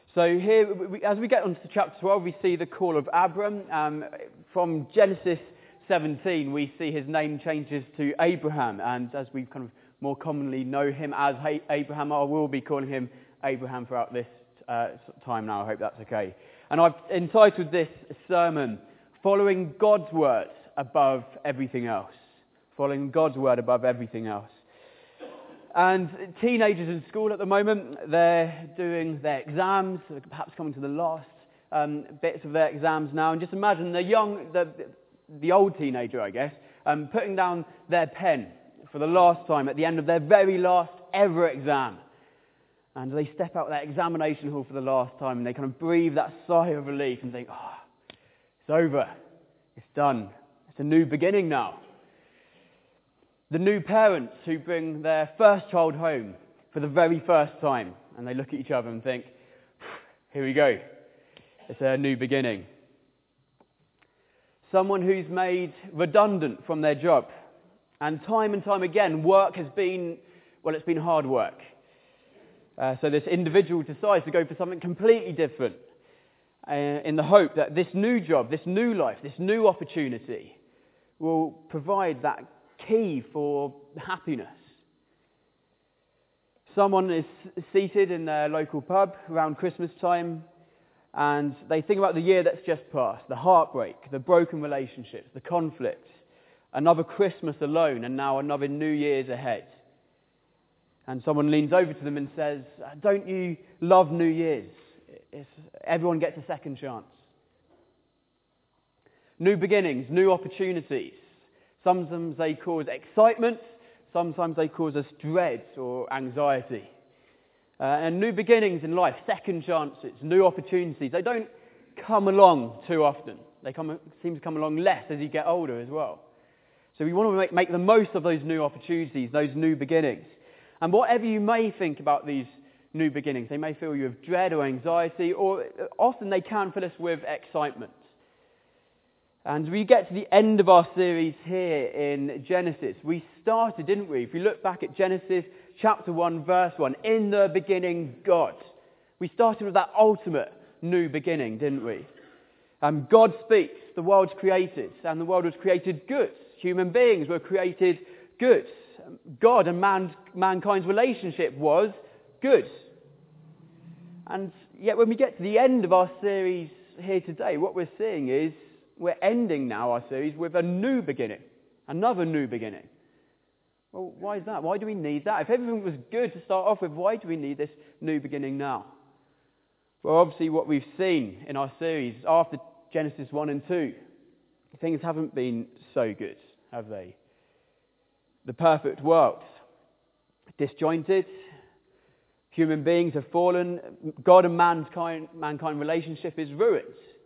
So here, as we get onto chapter 12, we see the call of Abram. From Genesis 17, we see his name changes to Abraham. And as we kind of more commonly know him as Abraham, I will be calling him Abraham throughout this time now. I hope that's okay. And I've entitled this sermon, Following God's Word Above Everything Else. Following God's Word above everything else. And teenagers in school at the moment, they're doing their exams, perhaps coming to the last bits of their exams now. And just imagine the old teenager, I guess, putting down their pen for the last time at the end of their very last ever exam. And they step out of that examination hall for the last time and they kind of breathe that sigh of relief and think, it's over, it's done, it's a new beginning now. The new parents who bring their first child home for the very first time, and they look at each other and think, here we go, it's a new beginning. Someone who's made redundant from their job, and time again, work has been, it's been hard work. So this individual decides to go for something completely different, in the hope that this new job, this new life, this new opportunity will provide that key for happiness. Someone is seated in their local pub around Christmas time and they think about the year that's just passed, the heartbreak, the broken relationships, the conflict, another Christmas alone and now another New Year's ahead. And someone leans over to them and says, don't you love New Year's? Everyone gets a second chance. New beginnings, new opportunities. Sometimes they cause excitement, sometimes they cause us dread or anxiety. And new beginnings in life, second chances, new opportunities, they don't come along too often. They seem to come along less as you get older as well. So we want to make the most of those new opportunities, those new beginnings. And whatever you may think about these new beginnings, they may fill you with dread or anxiety, or often they can fill us with excitement. And we get to the end of our series here in Genesis. We started, didn't we? If we look back at Genesis chapter 1, verse 1, in the beginning, God. We started with that ultimate new beginning, didn't we? God speaks, the world's created, and the world was created good. Human beings were created good. God and mankind's relationship was good. And yet when we get to the end of our series here today, what we're seeing is we're ending now our series with a new beginning. Another new beginning. Well, why is that? Why do we need that? If everything was good to start off with, why do we need this new beginning now? Well, obviously what we've seen in our series after Genesis 1 and 2, things haven't been so good, have they? The perfect world, disjointed, human beings have fallen, God and mankind relationship is ruined.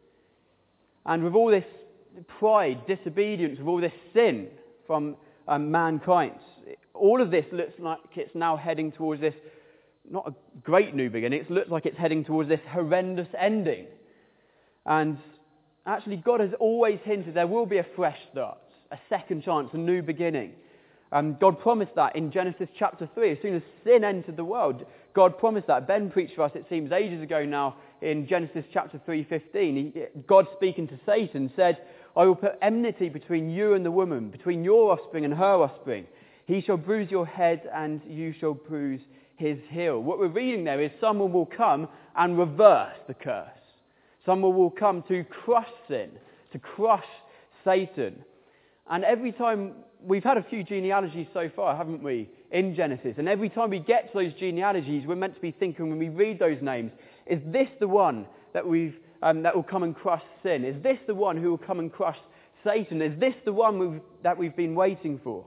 And with all this pride, disobedience, with all this sin from mankind, all of this looks like it's now heading towards this, not a great new beginning, it looks like it's heading towards this horrendous ending. And actually God has always hinted there will be a fresh start, a second chance, a new beginning. God promised that in Genesis chapter 3. As soon as sin entered the world, God promised that. Ben preached for us, it seems, ages ago now, in Genesis chapter 3:15. God speaking to Satan said, I will put enmity between you and the woman, between your offspring and her offspring. He shall bruise your head and you shall bruise his heel. What we're reading there is someone will come and reverse the curse. Someone will come to crush sin, to crush Satan. And every time, we've had a few genealogies so far, haven't we, in Genesis. And every time we get to those genealogies, we're meant to be thinking when we read those names, is this the one that will come and crush sin? Is this the one who will come and crush Satan? Is this the one that we've been waiting for?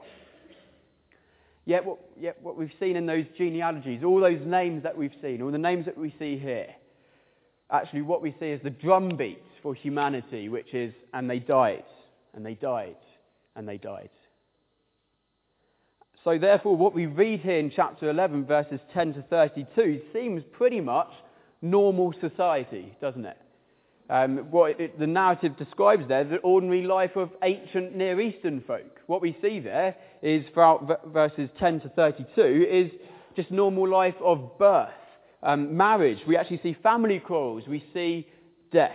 Yet what we've seen in those genealogies, all those names that we've seen, all the names that we see here, actually what we see is the drumbeat for humanity, which is, and they died, and they died, and they died. So therefore, what we read here in chapter 11, verses 10 to 32, seems pretty much normal society, doesn't it? The narrative describes there the ordinary life of ancient Near Eastern folk. What we see there is, throughout verses 10 to 32, is just normal life of birth, marriage. We actually see family quarrels. We see death.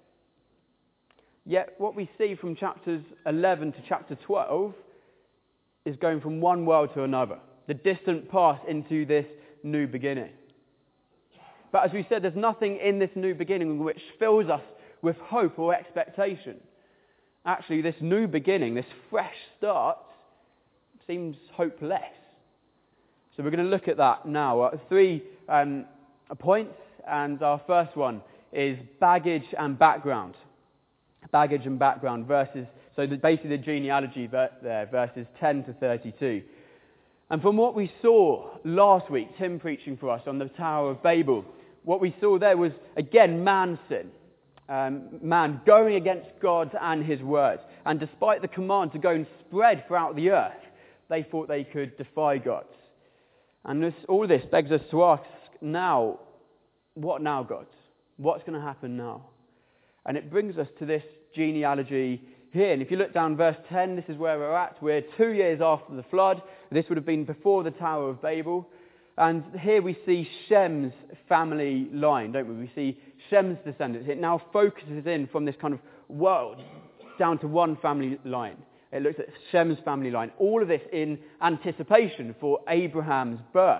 Yet what we see from chapters 11 to chapter 12 is going from one world to another. The distant past into this new beginning. But as we said, there's nothing in this new beginning which fills us with hope or expectation. Actually, this new beginning, this fresh start, seems hopeless. So we're going to look at that now. Three points, and our first one is baggage and background. Baggage and background, basically the genealogy there, verses 10 to 32. And from what we saw last week, Tim preaching for us on the Tower of Babel, what we saw there was, again, man's sin. Man going against God and his word. And despite the command to go and spread throughout the earth, they thought they could defy God. And all this begs us to ask now, what now, God? What's going to happen now? And it brings us to this genealogy here. And if you look down verse 10, this is where we're at. We're 2 years after the flood. This would have been before the Tower of Babel. And here we see Shem's family line, don't we? We see Shem's descendants. It now focuses in from this kind of world down to one family line. It looks at Shem's family line. All of this in anticipation for Abraham's birth.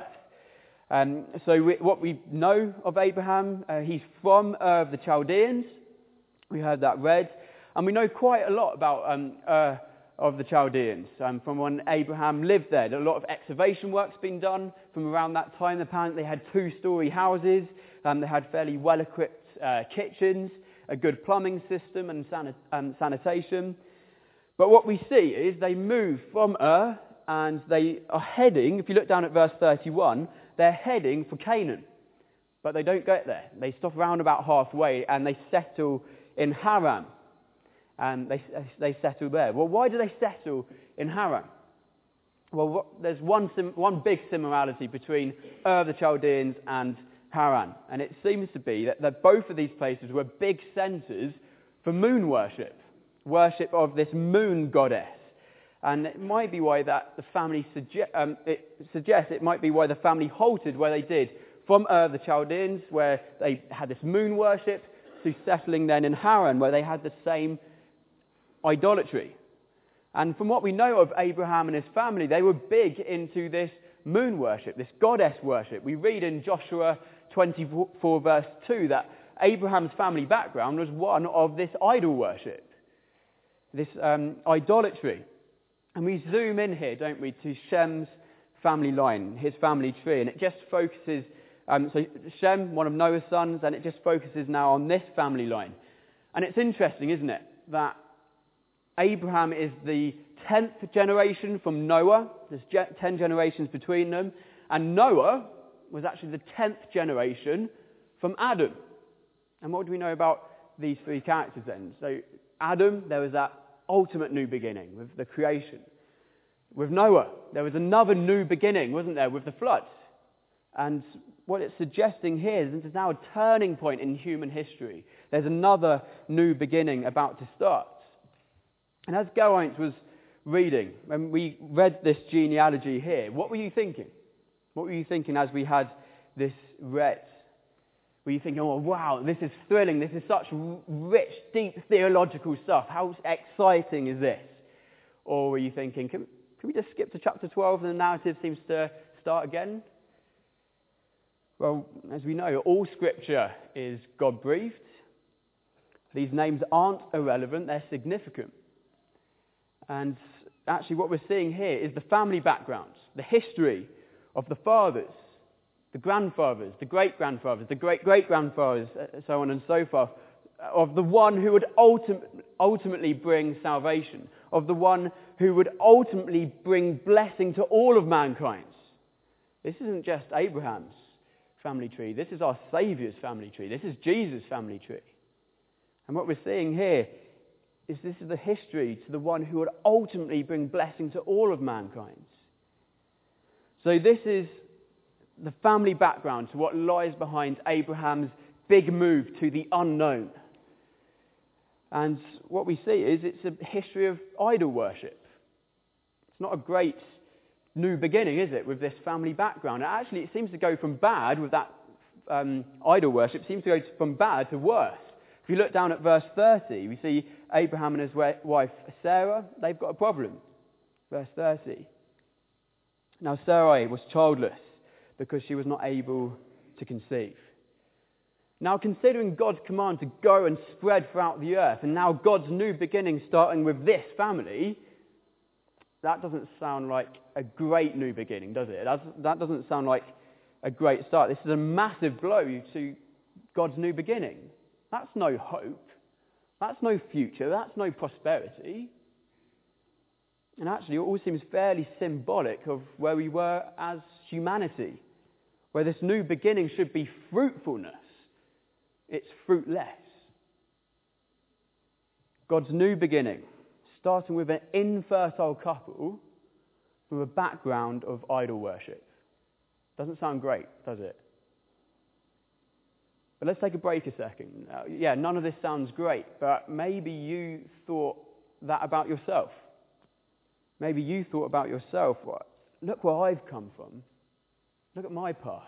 What we know of Abraham, he's from Ur of the Chaldeans. We heard that read. And we know quite a lot about of the Chaldeans from when Abraham lived there. A lot of excavation work's been done from around that time. Apparently they had 2-story houses. They had fairly well-equipped kitchens, a good plumbing system and sanitation. But what we see is they move from Ur and they are heading, if you look down at verse 31, they're heading for Canaan. But they don't get there. They stop around about halfway and they settle in Haran. And they settle there. Well, why do they settle in Haran? Well, there's one big similarity between Ur of the Chaldeans and Haran. And it seems to be that both of these places were big centres for moon worship of this moon goddess. And it might be why that the family it might be why the family halted where they did from Ur of the Chaldeans, where they had this moon worship, to settling then in Haran, where they had the same idolatry. And from what we know of Abraham and his family, they were big into this moon worship, this goddess worship. We read in Joshua 24 verse 2 that Abraham's family background was one of this idol worship, this idolatry. And we zoom in here, don't we, to Shem's family line, his family tree, and it just focuses, so Shem, one of Noah's sons, and it just focuses now on this family line. And it's interesting, isn't it, that Abraham is the 10th generation from Noah. There's 10 generations between them. And Noah was actually the 10th generation from Adam. And what do we know about these three characters then? So Adam, there was that ultimate new beginning with the creation. With Noah, there was another new beginning, wasn't there, with the flood. And what it's suggesting here is there's now a turning point in human history. There's another new beginning about to start. And as Geraint was reading, when we read this genealogy here, what were you thinking? What were you thinking as we had this read? Were you thinking, oh wow, this is thrilling, this is such rich, deep theological stuff, how exciting is this? Or were you thinking, can we just skip to chapter 12 and the narrative seems to start again? Well, as we know, all scripture is God-breathed. These names aren't irrelevant, they're significant. And actually what we're seeing here is the family backgrounds, the history of the fathers, the grandfathers, the great-grandfathers, the great-great-grandfathers, so on and so forth, of the one who would ultimately bring salvation, of the one who would ultimately bring blessing to all of mankind. This isn't just Abraham's family tree, this is our Saviour's family tree, this is Jesus' family tree. And what we're seeing here is this is the history to the one who would ultimately bring blessing to all of mankind. So this is the family background to what lies behind Abraham's big move to the unknown. And what we see is it's a history of idol worship. It's not a great new beginning, is it, with this family background? Actually, it seems to go from bad with that idol worship seems to go from bad to worse. If you look down at verse 30, we see Abraham and his wife Sarah, they've got a problem. Verse 30. Now Sarai was childless because she was not able to conceive. Now, considering God's command to go and spread throughout the earth, and now God's new beginning starting with this family, that doesn't sound like a great new beginning, does it? That doesn't sound like a great start. This is a massive blow to God's new beginning. That's no hope. That's no future. That's no prosperity. And actually, it all seems fairly symbolic of where we were as humanity, where this new beginning should be fruitfulness. It's fruitless. God's new beginning, starting with an infertile couple from a background of idol worship. Doesn't sound great, does it? But let's take a break a second. None of this sounds great, but maybe you thought that about yourself. Maybe you thought about yourself, look where I've come from. Look at my past.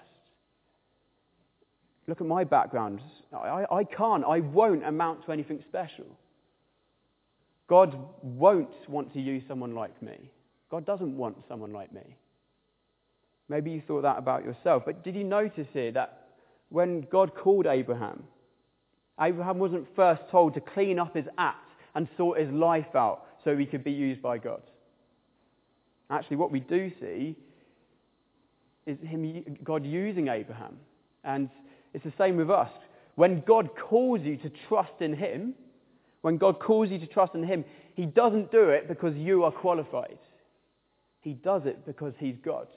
Look at my background. I won't amount to anything special. God won't want to use someone like me. God doesn't want someone like me. Maybe you thought that about yourself. But did you notice here that when God called Abraham, Abraham wasn't first told to clean up his act and sort his life out so he could be used by God. Actually, what we do see is God using Abraham. And it's the same with us. When God calls you to trust in him, he doesn't do it because you are qualified. He does it because he's God.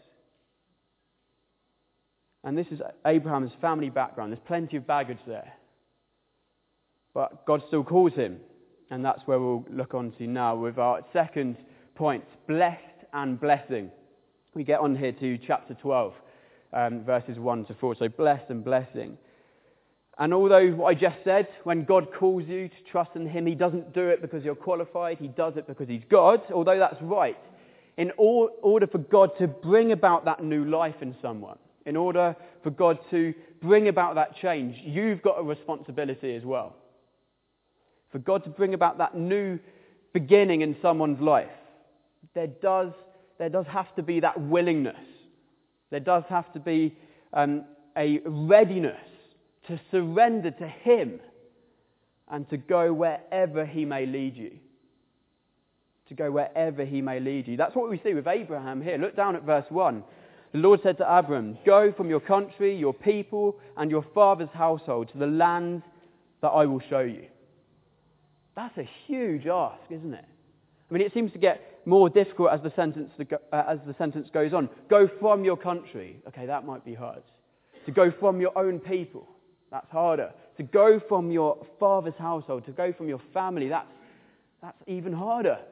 And this is Abraham's family background. There's plenty of baggage there. But God still calls him. And that's where we'll look on to now with our second point, blessed and blessing. We get on here to chapter 12, verses 1 to 4. So blessed and blessing. And although what I just said, when God calls you to trust in him, he doesn't do it because you're qualified. He does it because he's God. Although that's right. In order for God to bring about that new life in someone, in order for God to bring about that change, you've got a responsibility as well. For God to bring about that new beginning in someone's life, there does have to be that willingness. There does have to be a readiness to surrender to him and to go wherever he may lead you. To go wherever he may lead you. That's what we see with Abraham here. Look down at verse 1. The Lord said to Abram, "Go from your country, your people, and your father's household to the land that I will show you." That's a huge ask, isn't it? I mean, it seems to get more difficult as the sentence goes on. Go from your country. Okay, that might be hard. To go from your own people. That's harder. To go from your father's household, to go from your family, that's even harder.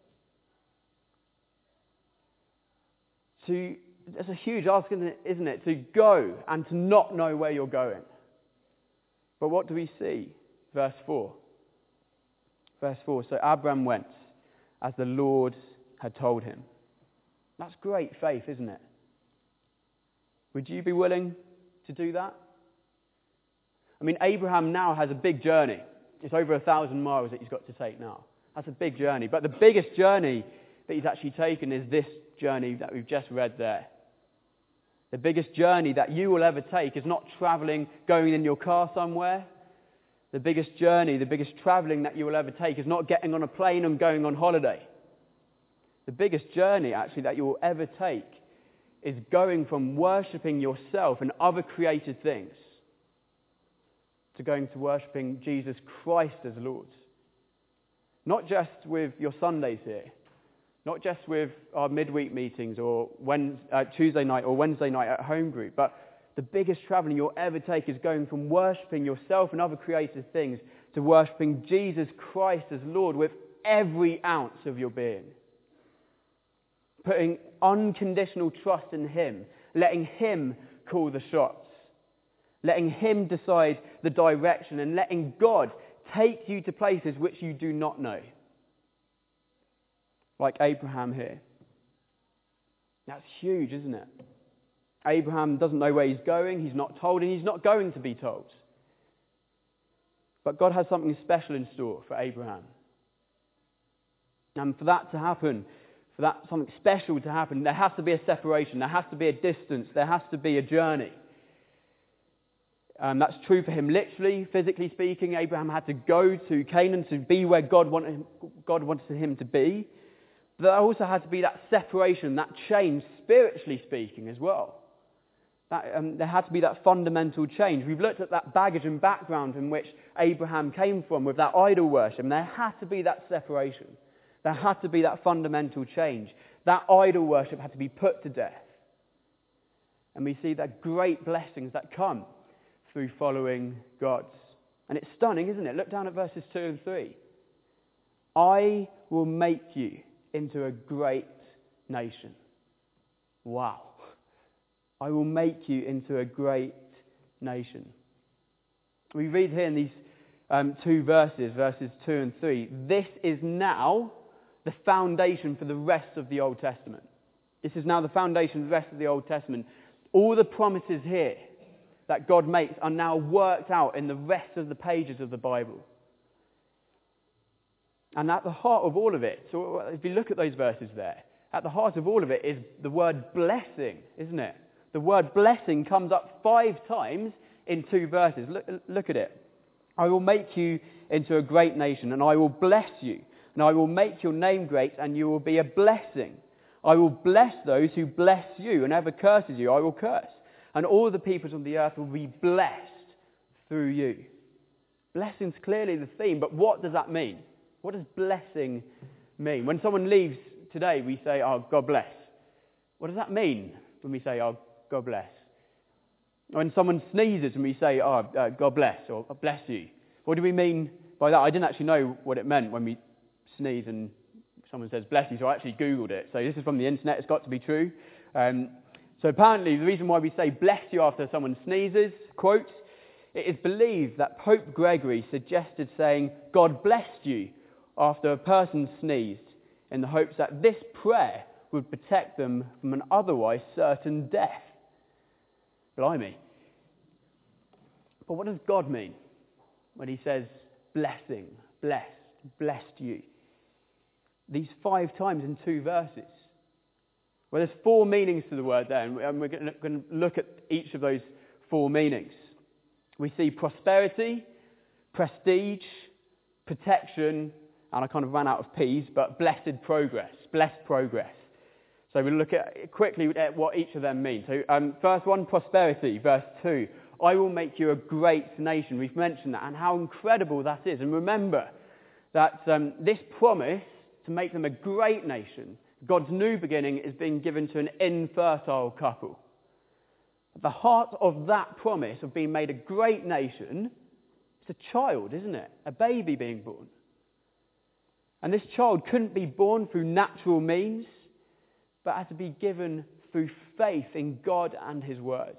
It's a huge ask, isn't it? To go and to not know where you're going. But what do we see? Verse 4. Verse 4, so Abram went as the Lord had told him. That's great faith, isn't it? Would you be willing to do that? I mean, Abraham now has a big journey. It's over 1,000 miles that he's got to take now. That's a big journey. But the biggest journey that he's actually taken is this journey that we've just read there. The biggest journey that you will ever take is not travelling, going in your car somewhere. The biggest journey, the biggest travelling that you will ever take is not getting on a plane and going on holiday. The biggest journey, actually, that you will ever take is going from worshipping yourself and other created things to going to worshipping Jesus Christ as Lord. Not just with your Sundays here, not just with our midweek meetings or Tuesday night or Wednesday night at home group, but the biggest travelling you'll ever take is going from worshipping yourself and other created things to worshipping Jesus Christ as Lord with every ounce of your being. Putting unconditional trust in him, letting him call the shots, letting him decide the direction, and letting God take you to places which you do not know. Like Abraham here. That's huge, isn't it? Abraham doesn't know where he's going, he's not told, and he's not going to be told. But God has something special in store for Abraham. And for that to happen, for that something special to happen, there has to be a separation, there has to be a distance, there has to be a journey. That's true for him literally, physically speaking. Abraham had to go to Canaan to be where God wanted him to be. But there also had to be that separation, that change, spiritually speaking as well. There had to be that fundamental change. We've looked at that baggage and background in which Abraham came from with that idol worship. And there had to be that separation. There had to be that fundamental change. That idol worship had to be put to death. And we see that great blessings that come through following God. And it's stunning, isn't it? Look down at verses 2 and 3. I will make you into a great nation. Wow. I will make you into a great nation. We read here in these two verses 2 and 3, this is now the foundation for the rest of the Old Testament. This is now the foundation for the rest of the Old Testament. All the promises here that God makes are now worked out in the rest of the pages of the Bible. And at the heart of all of it, so if you look at those verses there, at the heart of all of it is the word blessing, isn't it? The word blessing comes up 5 times in 2 verses. Look at it. I will make you into a great nation, and I will bless you, and I will make your name great, and you will be a blessing. I will bless those who bless you, and whoever curses you, I will curse. And all the peoples of the earth will be blessed through you. Blessing's clearly the theme, but what does that mean? What does blessing mean? When someone leaves today, we say, oh, God bless. What does that mean when we say, oh, God bless? When someone sneezes and we say, oh, God bless, or bless you. What do we mean by that? I didn't actually know what it meant when we sneeze and someone says bless you, so I actually Googled it. So this is from the internet, it's got to be true. So apparently the reason why we say bless you after someone sneezes, quote, it is believed that Pope Gregory suggested saying God blessed you after a person sneezed in the hopes that this prayer would protect them from an otherwise certain death. Blimey. But what does God mean when he says blessing, blessed, blessed you? These 5 times in 2 verses. Well, there's 4 meanings to the word there, and we're going to look at each of those 4 meanings. We see prosperity, prestige, protection, and I kind of ran out of P's, but blessed progress. So we'll look at quickly at what each of them mean. So first one, prosperity, verse 2. I will make you a great nation. We've mentioned that, and how incredible that is. And remember that this promise to make them a great nation, God's new beginning, is being given to an infertile couple. At the heart of that promise of being made a great nation, it's a child, isn't it? A baby being born. And this child couldn't be born through natural means, but had to be given through faith in God and his words.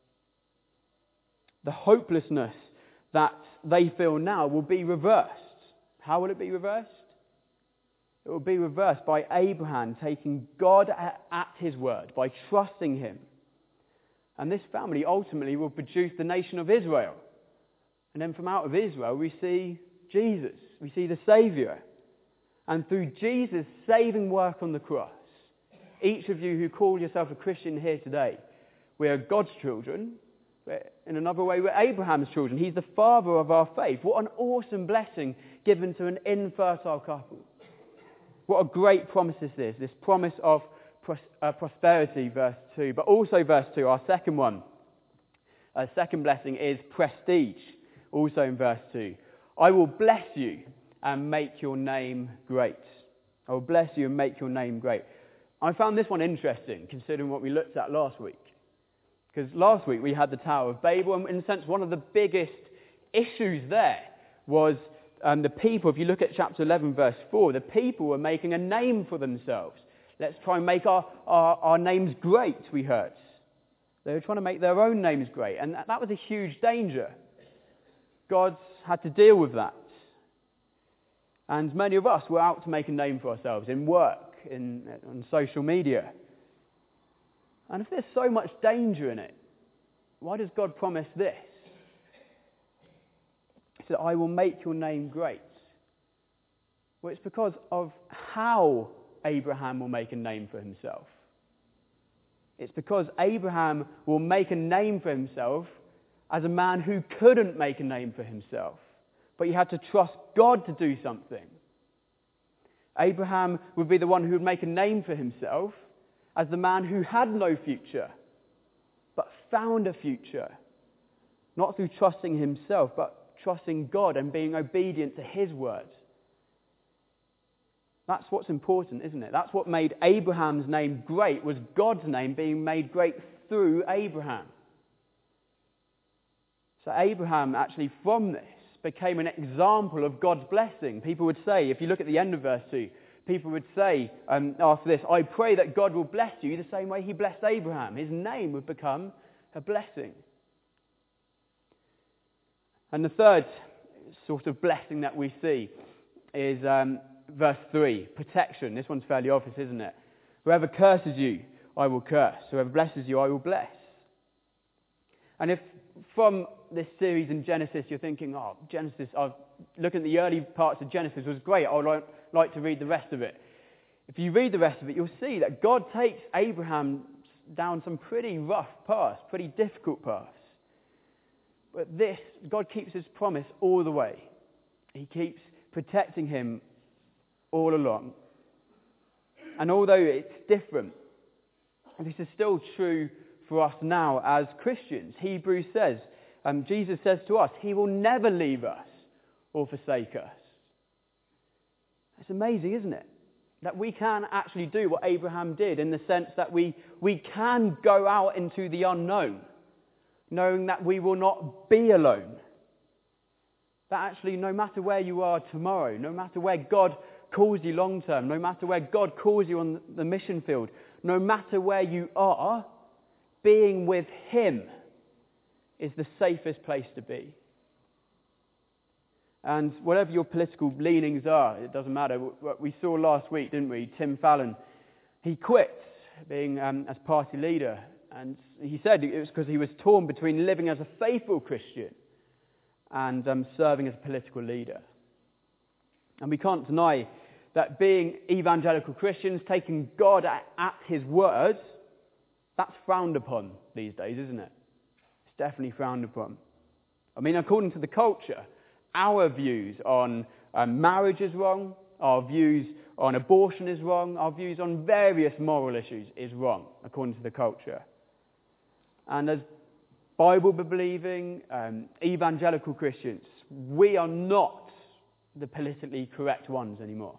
The hopelessness that they feel now will be reversed. How will it be reversed? It will be reversed by Abraham taking God at his word, by trusting him. And this family ultimately will produce the nation of Israel. And then from out of Israel we see Jesus, we see the Saviour. And through Jesus' saving work on the cross, each of you who call yourself a Christian here today, we are God's children. In another way, we're Abraham's children. He's the father of our faith. What an awesome blessing given to an infertile couple. What a great promise this is, this promise of prosperity, verse 2. But also verse 2, our second one. Our second blessing is prestige, also in verse 2. I will bless you and make your name great. I will bless you and make your name great. I found this one interesting, considering what we looked at last week. Because last week we had the Tower of Babel, and in a sense one of the biggest issues there was the people. If you look at chapter 11 verse 4, the people were making a name for themselves. Let's try and make our names great, we heard. They were trying to make their own names great, and that was a huge danger. God had to deal with that. And many of us were out to make a name for ourselves in work, on social media. And if there's so much danger in it, why does God promise this? He said, I will make your name great. Well, it's because of how Abraham will make a name for himself. It's because Abraham will make a name for himself as a man who couldn't make a name for himself, but he had to trust God to do something. Abraham would be the one who would make a name for himself as the man who had no future, but found a future, not through trusting himself, but trusting God and being obedient to his word. That's what's important, isn't it? That's what made Abraham's name great, was God's name being made great through Abraham. So Abraham, actually, from this, became an example of God's blessing. People would say, if you look at the end of verse 2, people would say after this, I pray that God will bless you the same way he blessed Abraham. His name would become a blessing. And the third sort of blessing that we see is verse 3, protection. This one's fairly obvious, isn't it? Whoever curses you, I will curse. Whoever blesses you, I will bless. And if from this series in Genesis you're thinking, Genesis, looking at the early parts of Genesis was great, I would like to read the rest of it. If you read the rest of it, you'll see that God takes Abraham down some pretty rough paths, pretty difficult paths. But God keeps his promise all the way. He keeps protecting him all along. And although it's different, this is still true for us now as Christians. Hebrews says, Jesus says to us, he will never leave us or forsake us. It's amazing, isn't it? That we can actually do what Abraham did, in the sense that we can go out into the unknown, knowing that we will not be alone. That actually, no matter where you are tomorrow, no matter where God calls you long term, no matter where God calls you on the mission field, no matter where you are, being with him is the safest place to be. And whatever your political leanings are, it doesn't matter. What we saw last week, didn't we? Tim Fallon, he quit being as party leader. And he said it was because he was torn between living as a faithful Christian and serving as a political leader. And we can't deny that being evangelical Christians, taking God at his words, that's frowned upon these days, isn't it? It's definitely frowned upon. I mean, according to the culture, our views on marriage is wrong, our views on abortion is wrong, our views on various moral issues is wrong, according to the culture. And as Bible-believing, evangelical Christians, we are not the politically correct ones anymore.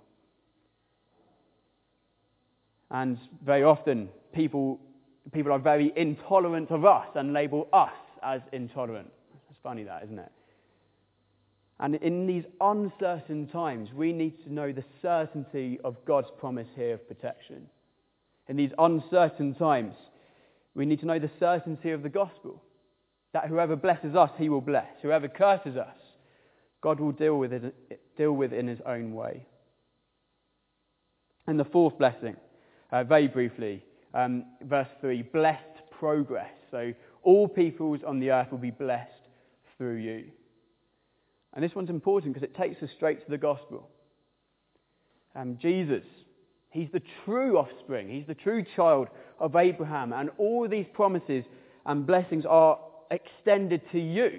And very often, people are very intolerant of us and label us as intolerant. It's funny that, isn't it? And in these uncertain times, we need to know the certainty of God's promise here of protection. In these uncertain times, we need to know the certainty of the gospel. That whoever blesses us, he will bless. Whoever curses us, God will deal with in his own way. And the fourth blessing, very briefly, verse 3, blessed progress. So all peoples on the earth will be blessed through you. And this one's important because it takes us straight to the gospel. Jesus, he's the true offspring. He's the true child of Abraham. And all these promises and blessings are extended to you.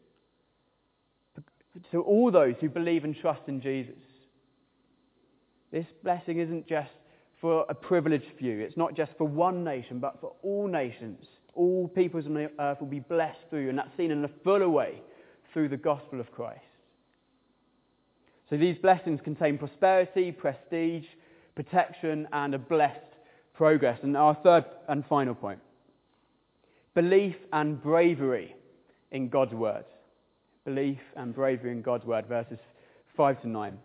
To all those who believe and trust in Jesus. This blessing isn't just for a privileged few. It's not just for one nation, but for all nations. All peoples on the earth will be blessed through you. And that's seen in a fuller way through the gospel of Christ. So these blessings contain prosperity, prestige, protection, and a blessed progress. And our third and final point, belief and bravery in God's word. Belief and bravery in God's word, verses 5 to 9.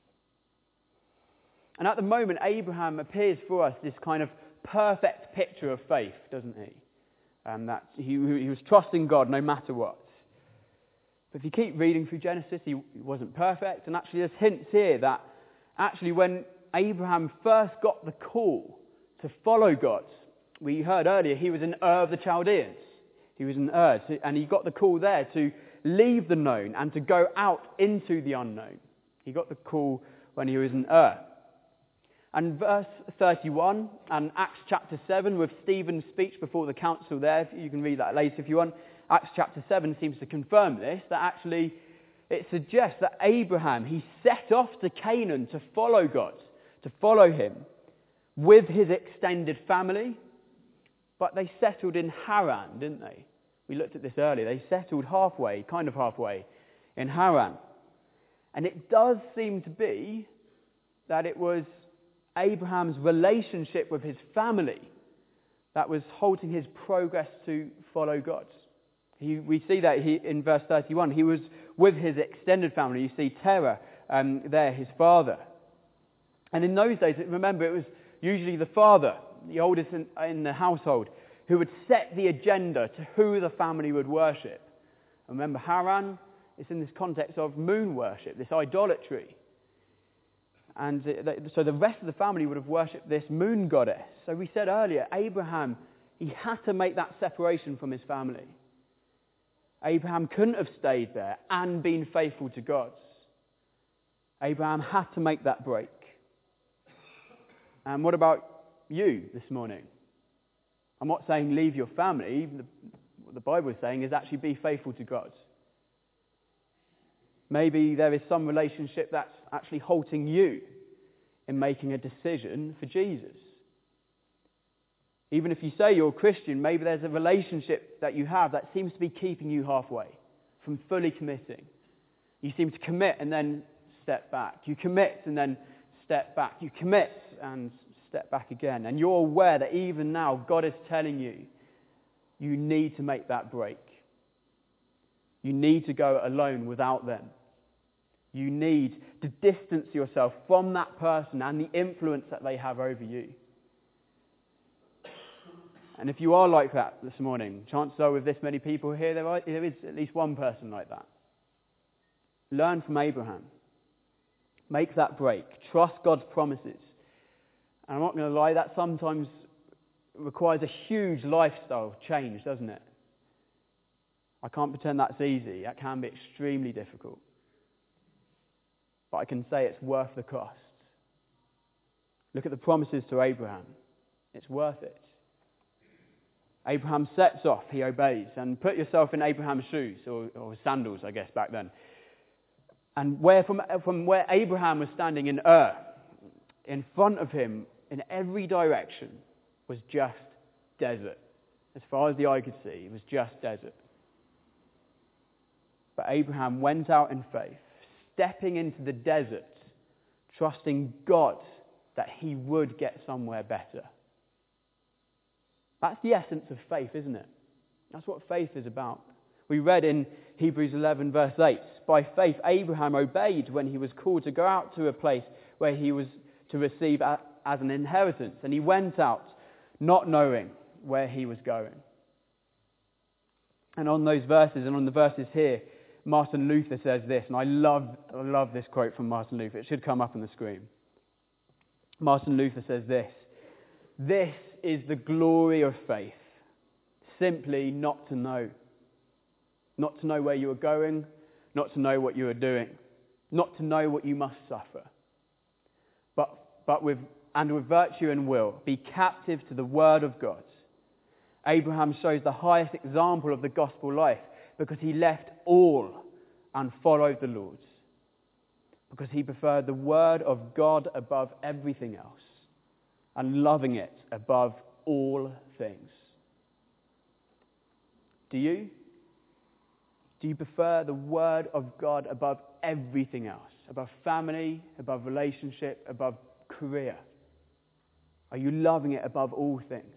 And at the moment, Abraham appears for us this kind of perfect picture of faith, doesn't he? And that he was trusting God no matter what. But if you keep reading through Genesis, he wasn't perfect. And actually there's hints here that actually when Abraham first got the call to follow God, We heard earlier he was in Ur of the Chaldeans. He was in Ur, and he got the call there to leave the known and to go out into the unknown. He got the call when he was in Ur. And verse 31 and Acts chapter 7 with Stephen's speech before the council there, you can read that later if you want. Acts chapter 7 seems to confirm this, that actually it suggests that Abraham, he set off to Canaan to follow God, to follow him with his extended family, but they settled in Haran, didn't they? We looked at this earlier. They settled halfway, kind of halfway, in Haran. And it does seem to be that it was Abraham's relationship with his family that was halting his progress to follow God. We see that in verse 31. He was with his extended family. You see Terah there, his father. And in those days, remember, it was usually the father, the oldest in the household, who would set the agenda to who the family would worship. And remember, Haran is in this context of moon worship, this idolatry. And so the rest of the family would have worshipped this moon goddess. So we said earlier, Abraham, he had to make that separation from his family. Abraham couldn't have stayed there and been faithful to God. Abraham had to make that break. And what about you this morning? I'm not saying leave your family. What the Bible is saying is actually be faithful to God. Maybe there is some relationship that's actually halting you in making a decision for Jesus. Even if you say you're a Christian, maybe there's a relationship that you have that seems to be keeping you halfway from fully committing. You seem to commit and then step back. You commit and then step back. You commit and step back again. And you're aware that even now God is telling you, you need to make that break. You need to go alone without them. You need to distance yourself from that person and the influence that they have over you. And if you are like that this morning, chances are with this many people here, there is at least one person like that. Learn from Abraham. Make that break. Trust God's promises. And I'm not going to lie, that sometimes requires a huge lifestyle change, doesn't it? I can't pretend that's easy. That can be extremely difficult. But I can say it's worth the cost. Look at the promises to Abraham. It's worth it. Abraham sets off, he obeys. And put yourself in Abraham's shoes, or sandals, I guess, back then. And from where Abraham was standing in Ur, in front of him, in every direction, was just desert. As far as the eye could see, it was just desert. But Abraham went out in faith, stepping into the desert, trusting God that he would get somewhere better. That's the essence of faith, isn't it? That's what faith is about. We read in Hebrews 11 verse 8, by faith Abraham obeyed when he was called to go out to a place where he was to receive as an inheritance. And he went out not knowing where he was going. And on those verses and on the verses here, Martin Luther says this, and I love this quote from Martin Luther. It should come up on the screen. Martin Luther says this, "This is the glory of faith, simply not to know. Not to know where you are going, not to know what you are doing, not to know what you must suffer. But with virtue and will, be captive to the word of God." Abraham shows the highest example of the gospel life because he left all and followed the Lord. Because he preferred the word of God above everything else and loving it above all things. Do you? Do you prefer the word of God above everything else? Above family, above relationship, above career? Are you loving it above all things?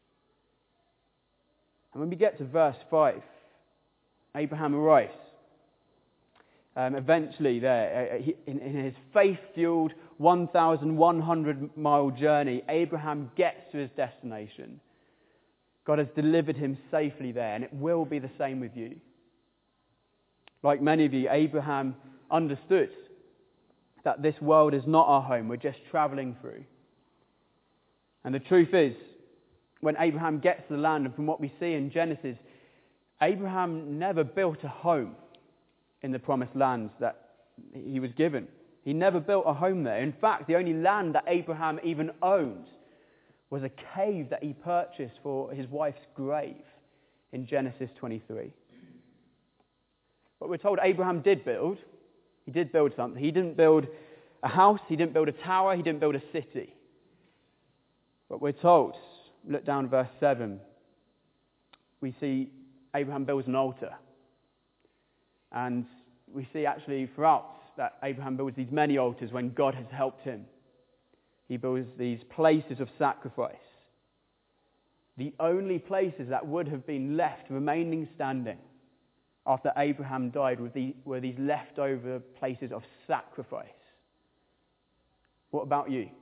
And when we get to verse 5, Abraham arrives. Eventually there, in his faith-fueled 1,100-mile journey, Abraham gets to his destination. God has delivered him safely there, and it will be the same with you. Like many of you, Abraham understood that this world is not our home, we're just travelling through. And the truth is, when Abraham gets to the land, and from what we see in Genesis, Abraham never built a home in the promised land that he was given. He never built a home there. In fact, the only land that Abraham even owned was a cave that he purchased for his wife's grave in Genesis 23. But we're told Abraham did build. He did build something. He didn't build a house. He didn't build a tower. He didn't build a city. But we're told, look down verse 7, we see Abraham builds an altar. And we see actually throughout that Abraham builds these many altars when God has helped him. He builds these places of sacrifice. The only places that would have been left remaining standing after Abraham died were these leftover places of sacrifice. What about you?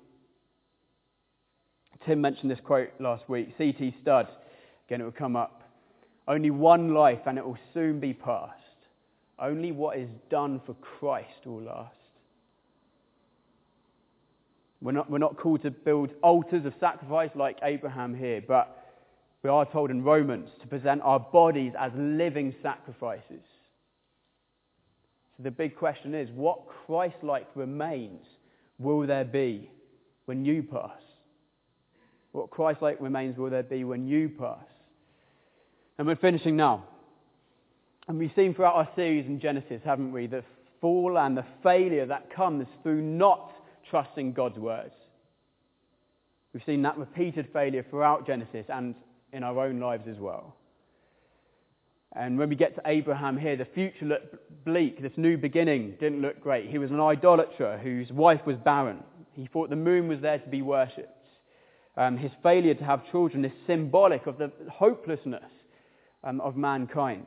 Tim mentioned this quote last week. C.T. Studd, again it will come up. Only one life and it will soon be past. Only what is done for Christ will last. We're not called to build altars of sacrifice like Abraham here, but we are told in Romans to present our bodies as living sacrifices. So the big question is, what Christ-like remains will there be when you pass? What Christ-like remains will there be when you pass? And we're finishing now. And we've seen throughout our series in Genesis, haven't we, the fall and the failure that comes through not trusting God's words. We've seen that repeated failure throughout Genesis and in our own lives as well. And when we get to Abraham here, the future looked bleak. This new beginning didn't look great. He was an idolater whose wife was barren. He thought the moon was there to be worshipped. His failure to have children is symbolic of the hopelessness of mankind.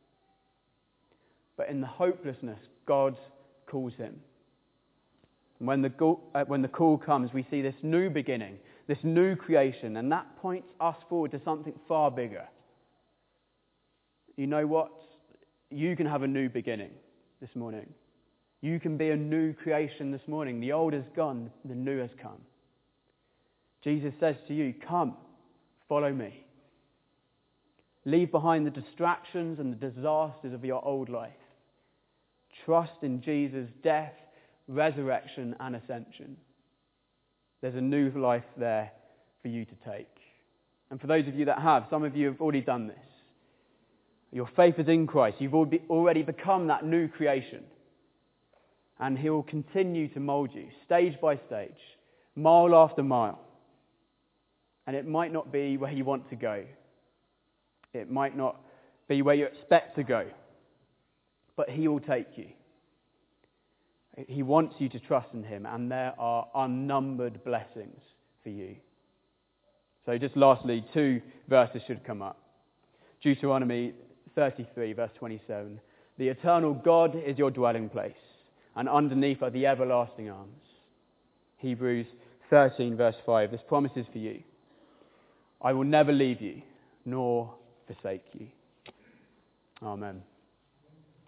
But in the hopelessness, God calls him. And when the call comes, we see this new beginning, this new creation, and that points us forward to something far bigger. You know what? You can have a new beginning this morning. You can be a new creation this morning. The old is gone, the new has come. Jesus says to you, come, follow me. Leave behind the distractions and the disasters of your old life. Trust in Jesus' death, resurrection and ascension. There's a new life there for you to take. And for those of you that have, some of you have already done this. Your faith is in Christ. You've already become that new creation. And he will continue to mould you, stage by stage, mile after mile. And it might not be where you want to go. It might not be where you expect to go. But he will take you. He wants you to trust in him, and there are unnumbered blessings for you. So just lastly, 2 verses should come up. Deuteronomy 33, verse 27. The eternal God is your dwelling place, and underneath are the everlasting arms. Hebrews 13, verse 5. This promise is for you. I will never leave you, nor forsake you. Amen.